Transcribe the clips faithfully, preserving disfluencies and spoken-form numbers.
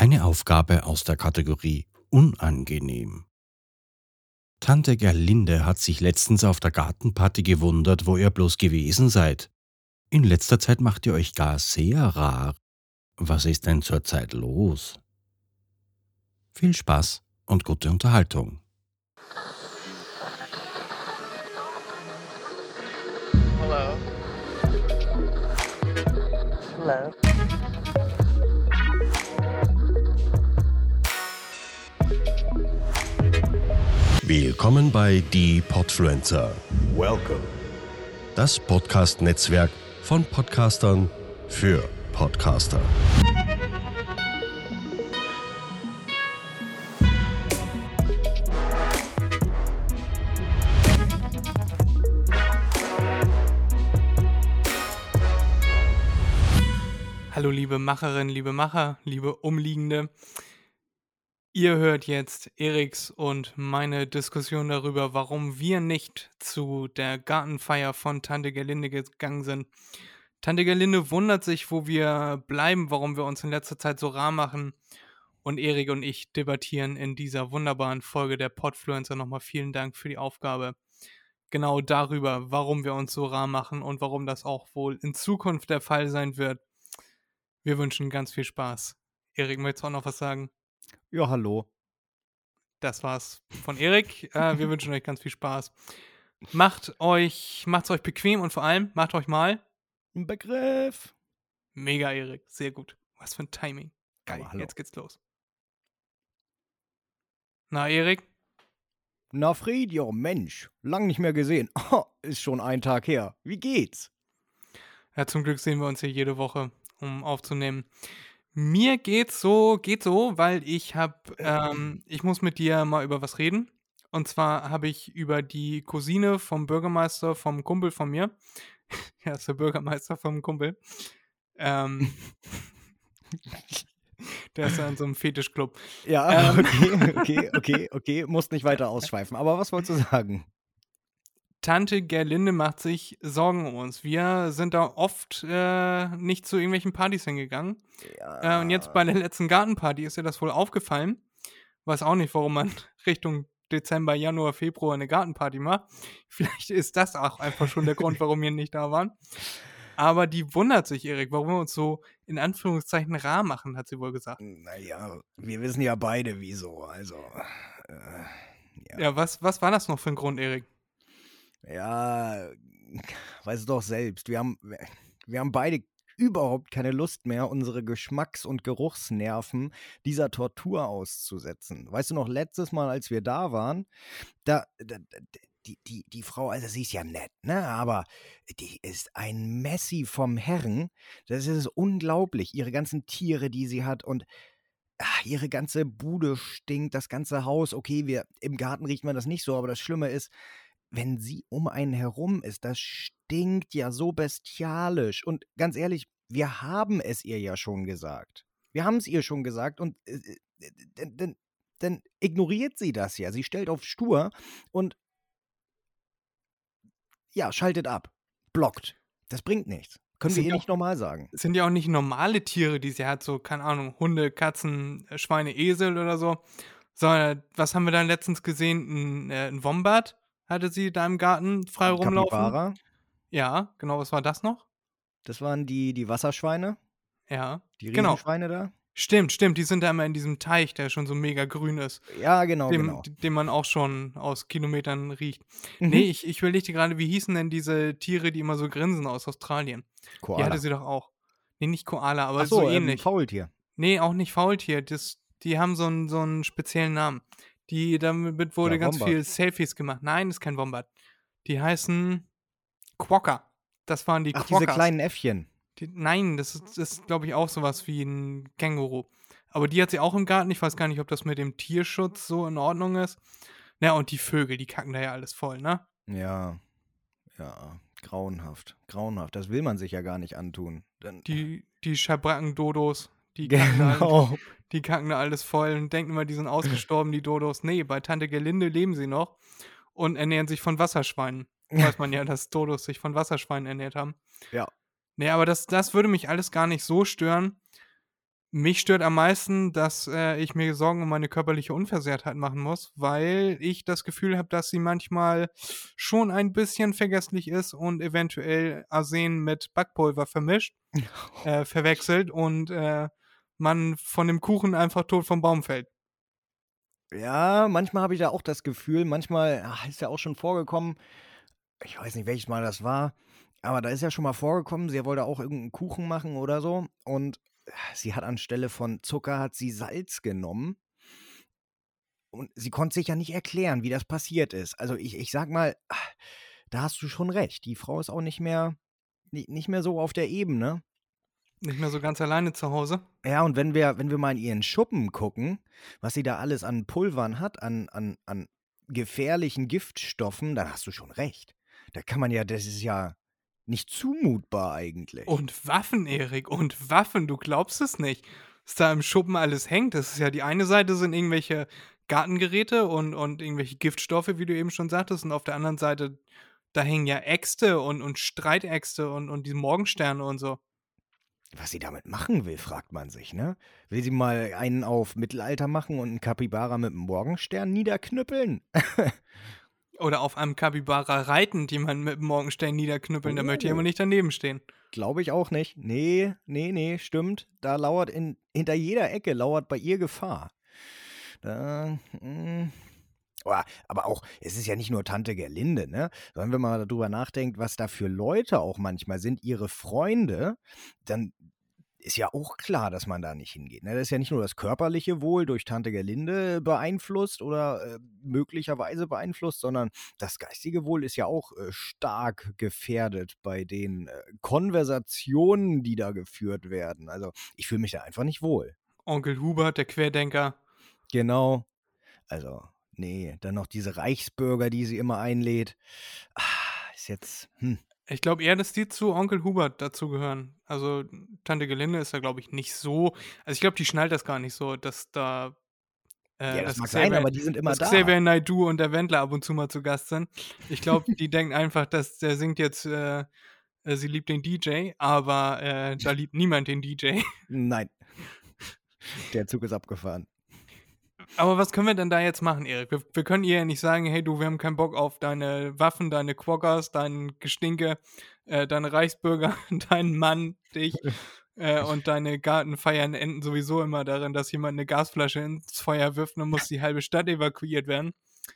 Eine Aufgabe aus der Kategorie unangenehm. Tante Gerlinde hat sich letztens auf der Gartenparty gewundert, wo ihr bloß gewesen seid. In letzter Zeit macht ihr euch gar sehr rar. Was ist denn zurzeit los? Viel Spaß und gute Unterhaltung. Hello. Hello. Willkommen bei Die Podfluencer, Welcome. das Podcast-Netzwerk von Podcastern für Podcaster. Hallo liebe Macherinnen, liebe Macher, liebe Umliegende. Ihr hört jetzt Eriks und meine Diskussion darüber, warum wir nicht zu der Gartenfeier von Tante Gerlinde gegangen sind. Tante Gerlinde wundert sich, wo wir bleiben, warum wir uns in letzter Zeit so rar machen. Und Erik und ich debattieren in dieser wunderbaren Folge der Podfluencer nochmal vielen Dank für die Aufgabe. Genau darüber, warum wir uns so rar machen und warum das auch wohl in Zukunft der Fall sein wird. Wir wünschen ganz viel Spaß. Erik, möchtest du auch noch was sagen? Ja, hallo. Das war's von Erik. Äh, wir wünschen euch ganz viel Spaß. Macht euch, macht's euch bequem und vor allem macht euch mal Ein Begriff. mega, Erik. Sehr gut. Was für ein Timing. Geil. Aber hallo. Jetzt geht's los. Na, Erik? Na, Fried, ja, Mensch. Lang nicht mehr gesehen. Oh, ist schon ein Tag her. Wie geht's? Ja, zum Glück sehen wir uns hier jede Woche, um aufzunehmen. Mir geht's so, geht so, weil ich hab, ähm, ich muss mit dir mal über was reden. Und zwar habe ich über die Cousine vom Bürgermeister, vom Kumpel von mir. Ja, ist der Bürgermeister vom Kumpel. Ähm, der ist ja in so einem Fetischclub. Ja, Ähm. okay, okay, okay, okay. Musst nicht weiter ausschweifen. Aber was wolltest du sagen? Tante Gerlinde macht sich Sorgen um uns. Wir sind da oft äh, nicht zu irgendwelchen Partys hingegangen. Äh, und jetzt bei der letzten Gartenparty ist ihr das wohl aufgefallen. Weiß auch nicht, warum man Richtung Dezember, Januar, Februar eine Gartenparty macht. Vielleicht ist das auch einfach schon der Grund, warum wir nicht da waren. Aber die wundert sich, Erik, warum wir uns so in Anführungszeichen rar machen, hat sie wohl gesagt. Naja, wir wissen ja beide, wieso. Also, äh, ja. Ja, was, was war das noch für ein Grund, Erik? Ja, weißt du doch selbst. Wir haben, wir haben beide überhaupt keine Lust mehr, unsere Geschmacks- und Geruchsnerven dieser Tortur auszusetzen. Weißt du noch, letztes Mal, als wir da waren, da, da die, die, die Frau, also sie ist ja nett, ne, aber die ist ein Messi vom Herren. Das ist unglaublich. Ihre ganzen Tiere, die sie hat und ach, ihre ganze Bude stinkt, das ganze Haus. Okay, wir im Garten riecht man das nicht so, aber das Schlimme ist, wenn sie um einen herum ist, das stinkt ja so bestialisch. Und ganz ehrlich, wir haben es ihr ja schon gesagt. Wir haben es ihr schon gesagt und äh, äh, dann, dann, dann ignoriert sie das ja. Sie stellt auf stur und ja, schaltet ab, blockt. Das bringt nichts. Können wir Sind ihr ja nicht normal sagen. Sind ja auch nicht normale Tiere, die sie hat, so, keine Ahnung, Hunde, Katzen, äh, Schweine, Esel oder so. Sondern, was haben wir dann letztens gesehen? Ein, äh, ein Wombat hatte sie da im Garten frei rumlaufen. Kapibara, Ja, genau, was war das noch? das waren die, die Wasserschweine, Ja, die genau. Riesenschweine da. Stimmt, stimmt, die sind da immer in diesem Teich, der schon so mega grün ist, Ja, genau, dem, genau. den man auch schon aus Kilometern riecht. Mhm. Nee, ich, ich überlegte gerade, wie hießen denn diese Tiere, die immer so grinsen aus Australien? Die Koala. hatte sie doch auch. Nee, nicht Koala, aber Ach so, so ähm, ähnlich. Faultier. Nee, auch nicht Faultier. Das, die haben so einen, so einen speziellen Namen. Die, damit wurde Ja, ganz Wombat. viel Selfies gemacht. Nein, das ist kein Wombat. Die heißen Quokka. Das waren die Ach, diese Quokkas. kleinen Äffchen. Die, nein, das ist, das ist glaube ich, auch sowas wie ein Känguru. Aber die hat sie auch im Garten. Ich weiß gar nicht, ob das mit dem Tierschutz so in Ordnung ist. Na, und die Vögel, die kacken da ja alles voll, ne? Ja, ja, grauenhaft, grauenhaft. Das will man sich ja gar nicht antun. Dann, Die, die Schabracken-Dodos, die kacken, da alles, genau. die kacken da alles voll und denken immer, die sind ausgestorben, die Dodos. Nee, bei Tante Gerlinde leben sie noch und ernähren sich von Wasserschweinen. Weiß man ja, dass Dodos sich von Wasserschweinen ernährt haben. Ja. Nee, aber das, das würde mich alles gar nicht so stören, Mich stört am meisten, dass, äh, ich mir Sorgen um meine körperliche Unversehrtheit machen muss, weil ich das Gefühl habe, dass sie manchmal schon ein bisschen vergesslich ist und eventuell Arsen mit Backpulver vermischt äh, verwechselt und, äh, man von dem Kuchen einfach tot vom Baum fällt. Ja, manchmal habe ich da auch das Gefühl, manchmal ah, ist ja auch schon vorgekommen, ich weiß nicht, welches Mal das war, aber da ist ja schon mal vorgekommen, sie wollte auch irgendeinen Kuchen machen oder so und äh, sie hat anstelle von Zucker hat sie Salz genommen und sie konnte sich ja nicht erklären, wie das passiert ist. Also, ich ich sage mal, ah, da hast du schon recht. Die Frau ist auch nicht mehr ni nicht mehr so auf der Ebene. Nicht mehr so ganz alleine zu Hause. Ja, und wenn wir wenn wir mal in ihren Schuppen gucken, was sie da alles an Pulvern hat, an an an gefährlichen Giftstoffen, dann hast du schon recht. Da kann man ja das ist ja nicht zumutbar eigentlich. Und Waffen, Erik, und Waffen, du glaubst es nicht, was da im Schuppen alles hängt. Das ist ja die eine Seite sind irgendwelche Gartengeräte und und irgendwelche Giftstoffe, wie du eben schon sagtest, und auf der anderen Seite, da hängen ja Äxte und und Streitäxte und und die Morgensterne und so. Was sie damit machen will, fragt man sich, ne? Will sie mal einen auf Mittelalter machen und 'n Kapibara mit 'm Morgenstern niederknüppeln? Oder auf einem Kapibara reiten, die man mit dem Morgenstern niederknüppeln, da möchte ich aber Oh. nicht daneben stehen. Glaube ich auch nicht. Ne, ne, ne, stimmt. Da lauert in hinter jeder Ecke lauert bei ihr Gefahr. Da, hm oh, aber auch es ist ja nicht nur Tante Gerlinde, ne? Wenn wir mal drüber nachdenkt, was da für Leute auch manchmal sind, ihre Freunde, dann ist ja auch klar, dass man da nicht hingeht, ne? Das ist ja nicht nur das körperliche Wohl durch Tante Gerlinde beeinflusst oder, äh, möglicherweise beeinflusst, sondern das geistige Wohl ist ja auch, äh, stark gefährdet bei den, äh, Konversationen, die da geführt werden. Also, ich fühle mich da einfach nicht wohl. Onkel Hubert, der Querdenker. Genau. Also, ne, dann noch diese Reichsbürger, die sie immer einlädt. Ah, ist jetzt hm. Ich glaube eher, dass die zu Onkel Hubert dazugehören. Also, Tante Gerlinde ist da, glaube ich, nicht so also, ich glaube, die schnallt das gar nicht so, dass da, Ja, äh, das dass mag sein, Xavier aber die sind immer dass da. Xavier Naidoo und der Wendler ab und zu mal zu Gast sind. Ich glaube, die denken einfach, dass der singt jetzt, äh, äh, „Sie liebt den D J", aber, äh, da liebt niemand den D J. Nein. Der Zug ist abgefahren. Aber was können wir denn da jetzt machen, Erik? Wir wir können ihr ja nicht sagen: „Hey du, wir haben keinen Bock auf deine Waffen, deine Quokkas, dein Gestinke, äh, deine Reichsbürger, deinen Mann, dich, äh, und deine Gartenfeiern enden sowieso immer darin, dass jemand 'ne Gasflasche ins Feuer wirft und dann muss die halbe Stadt evakuiert werden."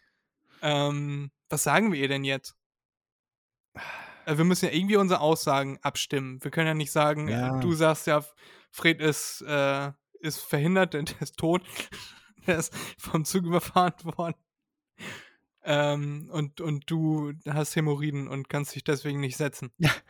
Ähm, was sagen wir ihr denn jetzt? Äh, wir müssen ja irgendwie unsere Aussagen abstimmen. Wir können ja nicht sagen, äh, Ja. du sagst ja, F Fred ist, äh ist verhindert, der der ist tot. Der ist vom Zug überfahren worden. Ähm, und und du hast Hämorrhoiden und kannst dich deswegen nicht setzen.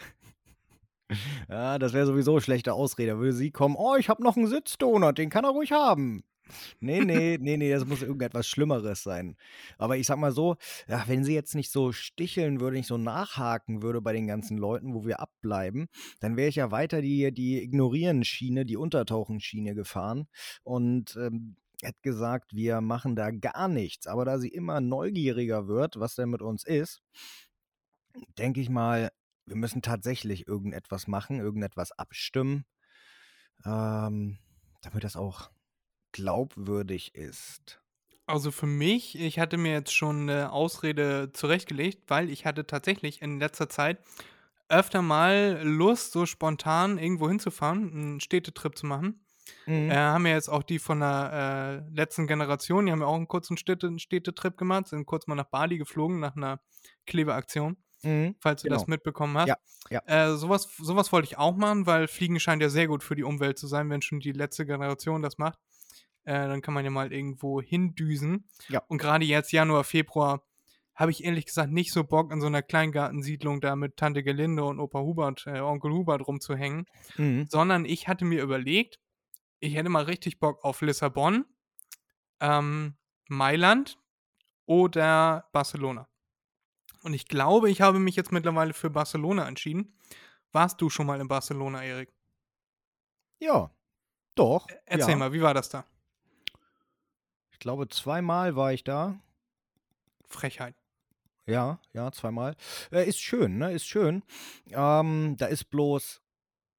Ja, das wäre sowieso schlechte Ausrede. Da würde sie kommen: „Oh, ich habe noch 'n Sitzdonut, den kann er ruhig haben." Ne, ne, ne, ne, das muss irgendetwas Schlimmeres sein. Aber ich sage mal so, ja, wenn sie jetzt nicht so sticheln würde, nicht so nachhaken würde bei den ganzen Leuten, wo wir abbleiben, dann wäre ich ja weiter die die Ignorieren-Schiene, die Untertauchen-Schiene gefahren und, ähm, hätte gesagt, wir machen da gar nichts. Aber da sie immer neugieriger wird, was denn mit uns ist, denke ich mal, wir müssen tatsächlich irgendetwas machen, irgendetwas abstimmen, ähm, damit das auch glaubwürdig ist. Also für mich, ich hatte mir jetzt schon 'ne Ausrede zurechtgelegt, weil ich hatte tatsächlich in letzter Zeit öfter mal Lust, so spontan irgendwo hinzufahren, 'n Städtetrip zu machen. Äh, Mhm. haben ja jetzt auch die von der, äh, letzten Generation, die haben ja auch 'n kurzen Städte 'n Städtetrip gemacht, sind kurz mal nach Bali geflogen nach 'ner Klebeaktion, Mhm. falls du Genau. das mitbekommen hast. Ja, ja. Äh, so was so was wollte ich auch machen, weil Fliegen scheint ja sehr gut für die Umwelt zu sein, wenn schon die letzte Generation das macht. Äh, dann kann man ja mal irgendwo hindüsen. Ja. Und grade jetzt Januar, Februar habe ich ehrlich gesagt nicht so Bock, in so 'ner Kleingartensiedlung da mit Tante Gerlinde und Opa Hubert äh, Onkel Hubert rumzuhängen, Mhm. sondern ich hatte mir überlegt, ich hätte mal richtig Bock auf Lissabon, ähm, Mailand oder Barcelona. Und ich glaube, ich habe mich jetzt mittlerweile für Barcelona entschieden. Warst du schon mal in Barcelona, Erik? Ja, doch, E erzähl ja. mal, wie war das da? Ich glaube, zweimal war ich da. Frechheit. Ja, ja, zweimal. Äh, ist schön, ne, ist schön. Ähm, da ist bloß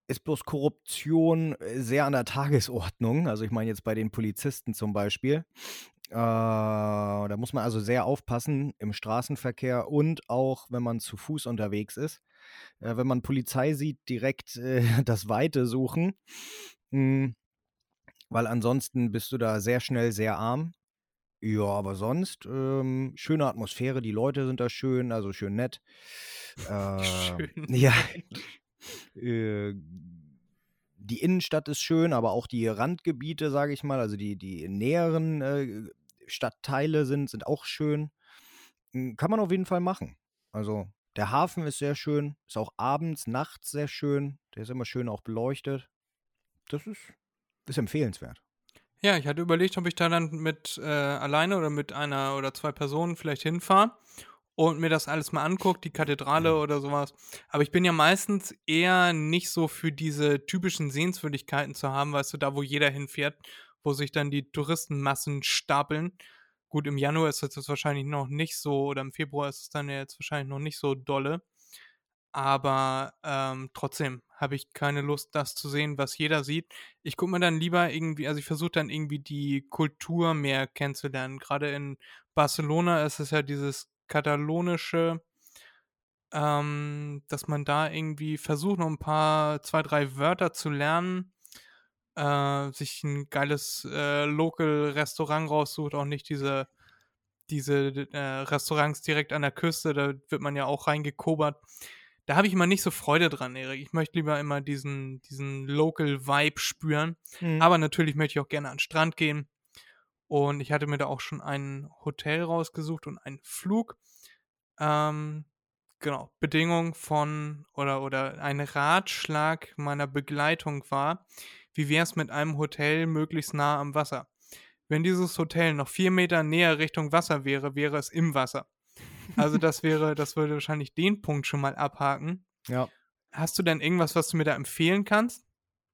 ist bloß Korruption äh, sehr an der Tagesordnung. Also ich meine jetzt bei den Polizisten zum Beispiel. Äh, da muss man also sehr aufpassen im Straßenverkehr und auch, wenn man zu Fuß unterwegs ist. Äh, wenn man Polizei sieht, direkt äh, das Weite suchen, mm, weil ansonsten bist du da sehr schnell sehr arm. Ja, aber sonst ähm, schöne Atmosphäre, die Leute sind da schön, also schön nett. Äh, Schön ja, nett. äh, die Innenstadt ist schön, aber auch die Randgebiete, sage ich mal, also die, die näheren äh, Stadtteile sind, sind auch schön. Mm, Kann man auf jeden Fall machen. Also der Hafen ist sehr schön, ist auch abends, nachts sehr schön. Der ist immer schön auch beleuchtet. Das ist, ist empfehlenswert. Ja, ich hatte überlegt, ob ich da dann mit äh, alleine oder mit einer oder zwei Personen vielleicht hinfahre und mir das alles mal anguckt, die Kathedrale oder sowas. Aber ich bin ja meistens eher nicht so für diese typischen Sehenswürdigkeiten zu haben, weißt du, da wo jeder hinfährt, wo sich dann die Touristenmassen stapeln. Gut, im Januar ist das jetzt wahrscheinlich noch nicht so, oder im Februar ist es dann ja jetzt wahrscheinlich noch nicht so dolle. Aber ähm, trotzdem habe ich keine Lust, das zu sehen, was jeder sieht. Ich gucke mir dann lieber irgendwie, also ich versuche dann irgendwie die Kultur mehr kennenzulernen. Gerade in Barcelona ist es ja dieses katalonische, ähm, dass man da irgendwie versucht, noch ein paar, zwei, drei Wörter zu lernen, äh, sich ein geiles äh, Local-Restaurant raussucht, auch nicht diese, diese äh, Restaurants direkt an der Küste, da wird man ja auch reingekobert. Da habe ich immer nicht so Freude dran, Erik. Ich möchte lieber immer diesen, diesen Local-Vibe spüren. Mhm. Aber natürlich möchte ich auch gerne an den Strand gehen. Und ich hatte mir da auch schon ein Hotel rausgesucht und einen Flug. Ähm, genau. Bedingung von oder, oder ein Ratschlag meiner Begleitung war, wie wäre es mit einem Hotel möglichst nah am Wasser? Wenn dieses Hotel noch vier Meter näher Richtung Wasser wäre, wäre es im Wasser. Also das wäre, das würde wahrscheinlich den Punkt schon mal abhaken. Ja. Hast du denn irgendwas, was du mir da empfehlen kannst?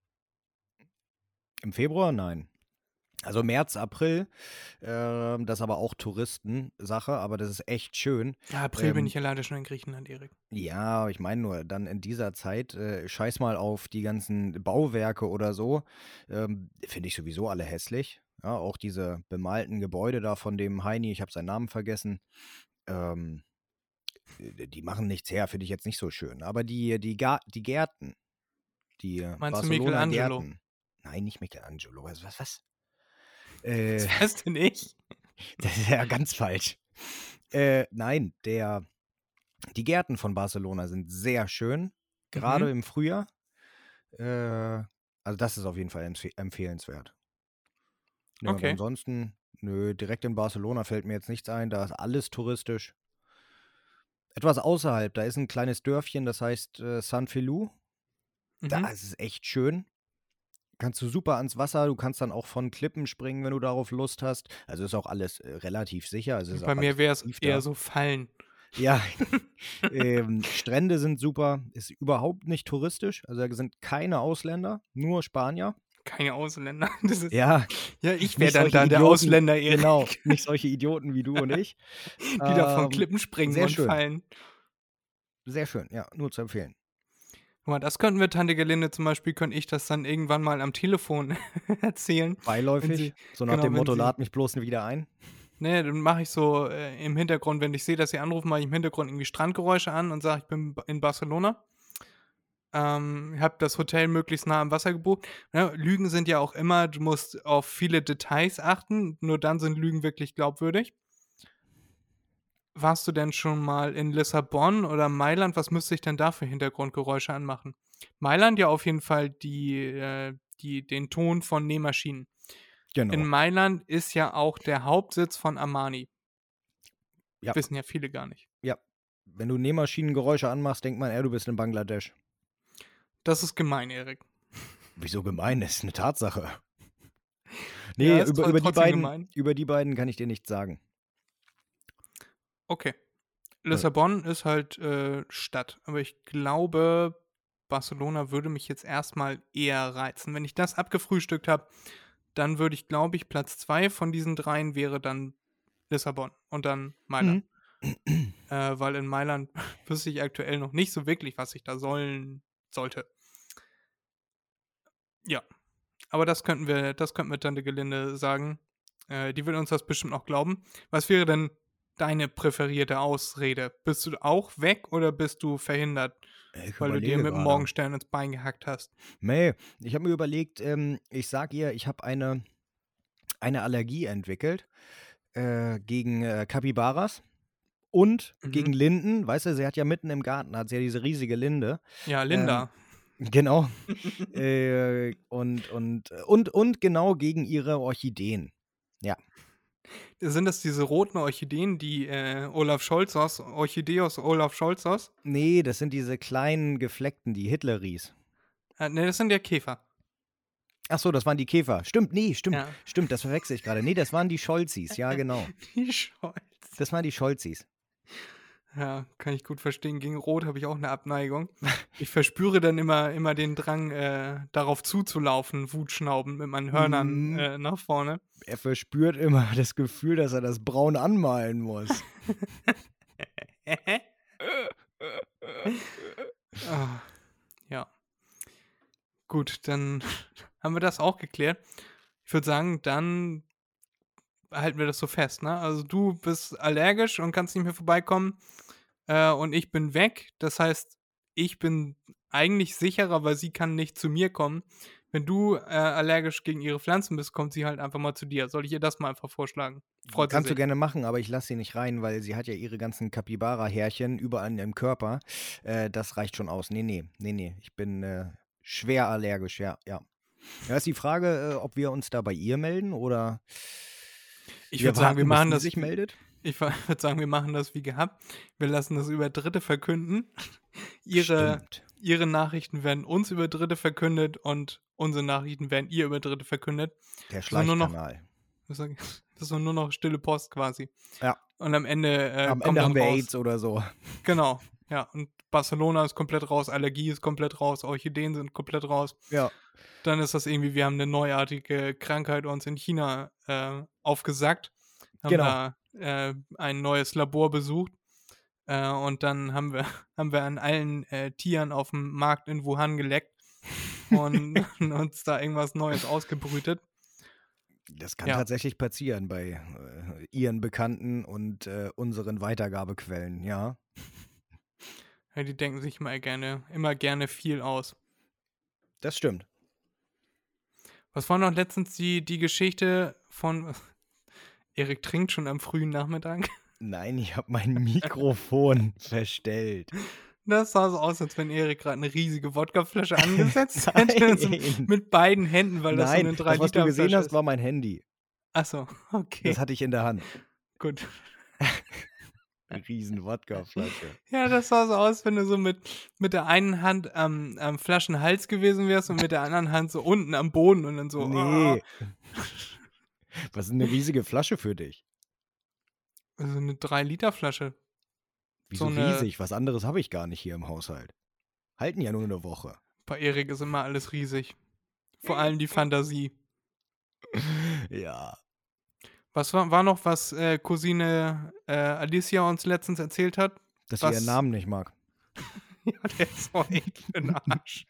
Im Februar? Nein. Also März, April, ähm, das ist aber auch Touristensache, aber das ist echt schön. Ja, April bin Ähm, ich ja leider schon in Griechenland, Erik. ja, ich meine nur, dann in dieser Zeit, äh, scheiß mal auf die ganzen Bauwerke oder so, ähm, finde ich sowieso alle hässlich. Ja, auch diese bemalten Gebäude da von dem Heini, ich habe seinen Namen vergessen, ähm, äh, die machen nichts her, finde ich jetzt nicht so schön. Aber die, die, Ga die Gärten, die äh, Meinst du Barcelona Michelangelo? Gärten, nein, nicht Michelangelo, was, was, was? Was Äh, weißt denn ich? Das ist ja ganz falsch. Äh, nein, der, die Gärten von Barcelona sind sehr schön, gerade Mhm. im Frühjahr. Äh, also das ist auf jeden Fall empfe empfehlenswert. Ja, und Okay. ansonsten, nö, direkt in Barcelona fällt mir jetzt nichts ein, da ist alles touristisch. Etwas außerhalb, da ist ein kleines Dörfchen, das heißt äh, San Feliu. Da Mhm. ist es echt schön. Kannst du super ans Wasser, du kannst dann auch von Klippen springen, wenn du darauf Lust hast. Also ist auch alles äh, relativ sicher, also ist Bei auch mir alles wäre es tief eher da. so Fallen. Ja, ähm, Strände sind super, ist überhaupt nicht touristisch, also da sind keine Ausländer, nur Spanier. Keine Ausländer. Das ist, Ja, ja, ich wäre nicht dann solche da der Idioten, Ausländer, Erik. genau, nicht solche Idioten wie du und ich. Die da von Ähm, Klippen springen sehr und schön, fallen. sehr schön, ja, nur zu empfehlen. Guck mal, das könnten wir Tante Gelinde zum Beispiel, könnte ich das dann irgendwann mal am Telefon erzählen. Wenn Beiläufig, sie, so nach genau, dem wenn Motto, sie, lad mich bloß wieder ein. ne, dann mache ich so äh, im Hintergrund, wenn ich sehe, dass sie anrufen, mache ich im Hintergrund irgendwie Strandgeräusche an und sage, ich bin ba- in Barcelona. Ähm, habe das Hotel möglichst nah am Wasser gebucht. Ne, Lügen sind ja auch immer, du musst auf viele Details achten, nur dann sind Lügen wirklich glaubwürdig. Warst du denn schon mal in Lissabon oder Mailand? Was müsste ich denn da für Hintergrundgeräusche anmachen? Mailand ja auf jeden Fall die, äh, die, den Ton von Nähmaschinen. In Genau, Mailand ist ja auch der Hauptsitz von Armani. ja, Wissen ja viele gar nicht. ja. Wenn du Nähmaschinengeräusche anmachst, denkt man, eher, du bist in Bangladesch. Das ist gemein, Erik. Wieso gemein? Das ist eine Tatsache. Ja, Nee, ist über, tro- über, die trotzdem beiden, gemein. über die beiden kann ich dir nichts sagen. Okay. Nö. Lissabon ist halt äh, Stadt. Aber ich glaube, Barcelona würde mich jetzt erstmal eher reizen. Wenn ich das abgefrühstückt habe, dann würde ich, glaube ich, Platz zwei von diesen dreien wäre dann Lissabon und dann Mailand. Mhm. Äh, weil in Mailand wüsste ich aktuell noch nicht so wirklich, was ich da sollen sollte. Ja, aber das könnten wir das könnten wir Tante Gelinde sagen. Äh, die will uns das bestimmt auch glauben. Was wäre denn deine präferierte Ausrede? Bist du auch weg oder bist du verhindert, Ich weil du dir überlege mit dem gerade. Morgenstern ins Bein gehackt hast? Nee, ich habe mir überlegt, ähm, ich sag ihr, ich habe eine, eine Allergie entwickelt äh, gegen äh, Capybaras und Mhm. gegen Linden. Weißt du, sie hat ja mitten im Garten, hat sie ja diese riesige Linde. Ja, Ähm, Linda. genau. äh, und, und, und, und genau gegen ihre Orchideen. Ja. Sind das diese roten Orchideen, die äh, Olaf Scholzos, Orchideos Olaf Scholzos? Nee, das sind diese kleinen gefleckten, die Hitleris. Äh, ne, das sind ja Käfer. Ach so, das waren die Käfer. Stimmt, nee, stimmt, Ja. stimmt, das verwechsel ich gerade. Nee, das waren die Scholzis, ja, genau. Die Scholz. Das waren die Scholzis. Ja, kann ich gut verstehen. Gegen Rot habe ich auch eine Abneigung. Ich verspüre dann immer, immer den Drang, äh, darauf zuzulaufen, Wutschnauben mit meinen Hörnern Mhm. äh, nach vorne. Er verspürt immer das Gefühl, dass er das braun anmalen muss. Ah, ja. Gut, dann haben wir das auch geklärt. Ich würde sagen, dann halten wir das so fest, ne? Also du bist allergisch und kannst nicht mehr vorbeikommen äh, und ich bin weg. Das heißt, ich bin eigentlich sicherer, weil sie kann nicht zu mir kommen. Wenn du äh, allergisch gegen ihre Pflanzen bist, kommt sie halt einfach mal zu dir. Soll ich ihr das mal einfach vorschlagen? Freut sie Kannst du sich. gerne machen, aber ich lasse sie nicht rein, weil sie hat ja ihre ganzen Capybara-Härchen überall im Körper. Äh, das reicht schon aus. Nee, nee, nee, nee. Ich bin äh, schwer allergisch, ja, ja. Ja, ist die Frage, äh, ob wir uns da bei ihr melden oder Ich wir würde sagen, wir warten, bis machen sie das. sich wie- meldet. Ich würde sagen, wir machen das wie gehabt. Wir lassen das über Dritte verkünden. Ihre, Stimmt. ihre Nachrichten werden uns über Dritte verkündet und unsere Nachrichten werden ihr über Dritte verkündet. Der ist doch nur noch- Schleichkanal. Das ist doch nur noch stille Post quasi. Ja. Und am Ende äh, Am kommt Ende dann haben wir raus. AIDS oder so. Genau, ja. Und Barcelona ist komplett raus, Allergie ist komplett raus, Orchideen sind komplett raus. Ja. Dann ist das irgendwie, wir haben eine neuartige Krankheit uns in China äh, aufgesackt. Haben Genau. da äh, ein neues Labor besucht. Äh, und dann haben wir, haben wir an allen äh, Tieren auf dem Markt in Wuhan geleckt und uns da irgendwas Neues ausgebrütet. Das kann Ja. tatsächlich passieren bei äh, ihren Bekannten und äh, unseren Weitergabequellen, ja. Ja, die denken sich immer gerne, immer gerne viel aus. Das stimmt. Was war noch letztens die, die Geschichte von Erik trinkt schon am frühen Nachmittag? Nein, ich habe mein Mikrofon verstellt. Das sah so aus, als wenn Erik gerade eine riesige Wodkaflasche angesetzt hätte. So Nein. mit beiden Händen, weil das so Nein, eine das, drei was du Liter gesehen Flasche hast, ist. war mein Handy. Achso, okay, Das hatte ich in der Hand. gut. Eine riesen Wodkaflasche. Ja, das sah so aus, wenn du so mit, mit der einen Hand am, am Flaschenhals gewesen wärst und mit der anderen Hand so unten am Boden und dann so. Nee. ah. Was ist eine riesige Flasche für dich? Also eine drei Liter Flasche. Wieso So eine- riesig? Was anderes habe ich gar nicht hier im Haushalt. Halten ja nur eine Woche. Bei Erik ist immer alles riesig. Vor allem die Fantasie. Ja. Was war, war noch, was äh, Cousine äh, Alicia uns letztens erzählt hat? Dass Was- sie ihren Namen nicht mag. Ja, der ist auch echt für den Arsch.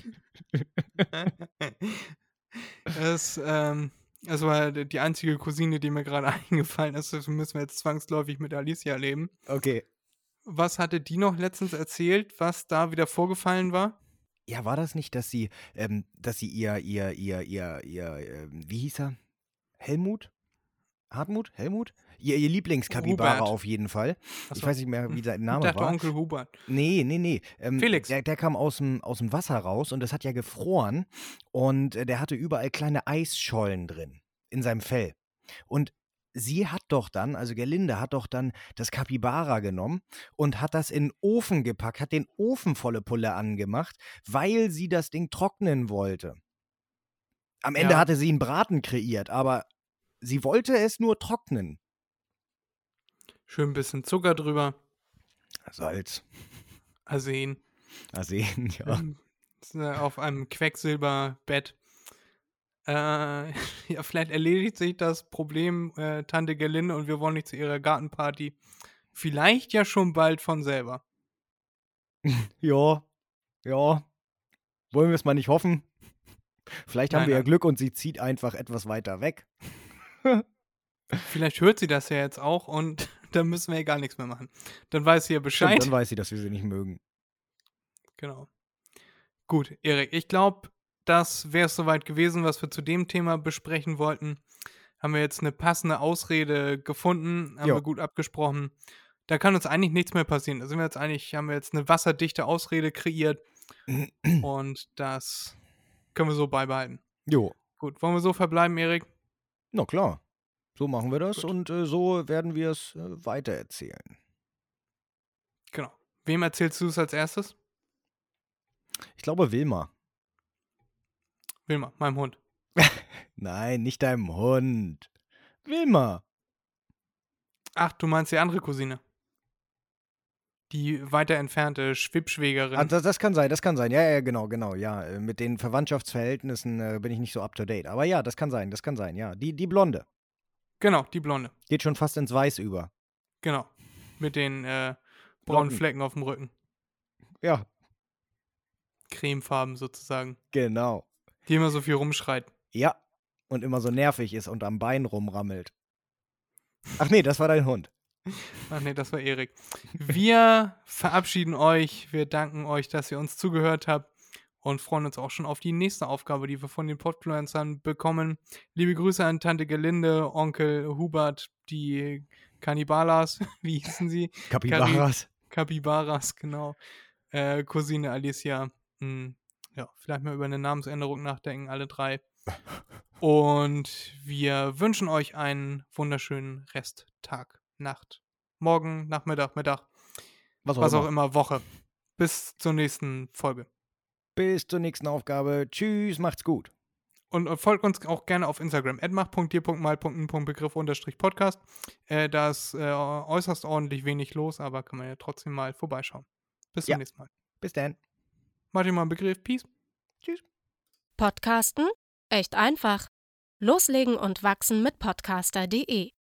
das, ähm, das war die einzige Cousine, die mir gerade eingefallen ist. Das müssen wir jetzt zwangsläufig mit Alicia leben. Okay. Was hatte die noch letztens erzählt, was da wieder vorgefallen war? Ja, war das nicht, dass sie, ähm, dass sie ihr, ihr, ihr, ihr, ihr, ähm, wie hieß er? Helmut? Hartmut? Helmut? Ihr, ihr Lieblingskapibara Hubert. auf jeden Fall. Ich Achso. weiß nicht mehr, wie sein Ich Name dachte war. Onkel Hubert. Nee, nee, nee. Ähm, Felix. Der, der kam aus dem, aus dem Wasser raus und das hat ja gefroren und äh, der hatte überall kleine Eisschollen drin in seinem Fell. Und sie hat doch dann, also Gerlinde hat doch dann das Kapibara genommen und hat das in den Ofen gepackt, hat den Ofen volle Pulle angemacht, weil sie das Ding trocknen wollte. Am Ende Ja. hatte sie einen Braten kreiert, aber sie wollte es nur trocknen. Schön ein bisschen Zucker drüber. Salz. Arsen. Arsen, ja. Ähm, ist, äh, auf einem Quecksilberbett. Äh, ja, vielleicht erledigt sich das Problem äh, Tante Gerlinde und wir wollen nicht zu ihrer Gartenparty. Vielleicht ja schon bald von selber. Ja, ja. Wollen wir es mal nicht hoffen? Vielleicht haben Nein, wir ja nein. Glück und sie zieht einfach etwas weiter weg. Vielleicht hört sie das ja jetzt auch und dann müssen wir ja gar nichts mehr machen. Dann weiß sie ja Stimmt, Bescheid. dann weiß sie, dass wir sie nicht mögen. Genau. Gut, Erik, ich glaube, das wäre es soweit gewesen, was wir zu dem Thema besprechen wollten. Haben wir jetzt eine passende Ausrede gefunden, haben Jo. wir gut abgesprochen. Da kann uns eigentlich nichts mehr passieren. Da sind wir jetzt eigentlich, haben wir jetzt eine wasserdichte Ausrede kreiert und das können wir so beibehalten. Jo, Gut, wollen wir so verbleiben, Erik? na klar. So machen wir das Gut. und äh, so werden wir es äh, weitererzählen. Genau. Wem erzählst du es als erstes? Ich glaube Wilma. Wilma, meinem Hund. Nein, nicht deinem Hund. Wilma. Ach, du meinst die andere Cousine. Die weiter entfernte Schwippschwägerin. Ah, das, das kann sein, das kann sein. Ja, ja, genau, genau. Ja, äh, mit den Verwandtschaftsverhältnissen äh, bin ich nicht so up to date. Aber ja, das kann sein, das kann sein. Ja, die, die Blonde. Genau, die Blonde. Geht schon fast ins Weiß über. Genau. Mit den äh, braunen Blonden. Flecken auf dem Rücken. Ja, Cremefarben sozusagen. genau. Die immer so viel rumschreit. Ja. Und immer so nervig ist und am Bein rumrammelt. Ach nee, das war dein Hund. Ach nee, das war Erik. Wir verabschieden euch. Wir danken euch, dass ihr uns zugehört habt und freuen uns auch schon auf die nächste Aufgabe, die wir von den Podfluencern bekommen. Liebe Grüße an Tante Gelinde, Onkel Hubert, die Kannibalas, wie hießen sie? Kapibaras. Kapibaras, genau. Äh, Cousine Alicia. Hm, ja, vielleicht mal über eine Namensänderung nachdenken, alle drei. Und wir wünschen euch einen wunderschönen Resttag, Nacht, Morgen, Nachmittag, Mittag, Was auch, was immer. auch immer, Woche. Bis zur nächsten Folge. Bis zur nächsten Aufgabe. Tschüss, macht's gut. Und äh, folgt uns auch gerne auf Instagram, at mach punkt dir punkt mal punkt n punkt begriff unterstrich podcast. Äh, da ist äh, äußerst ordentlich wenig los, aber kann man ja trotzdem mal vorbeischauen. Bis zum Ja. nächsten Mal. Bis dann. Mach dir mal einen Begriff. Peace. Tschüss. Podcasten? Echt einfach. Loslegen und wachsen mit podcaster punkt de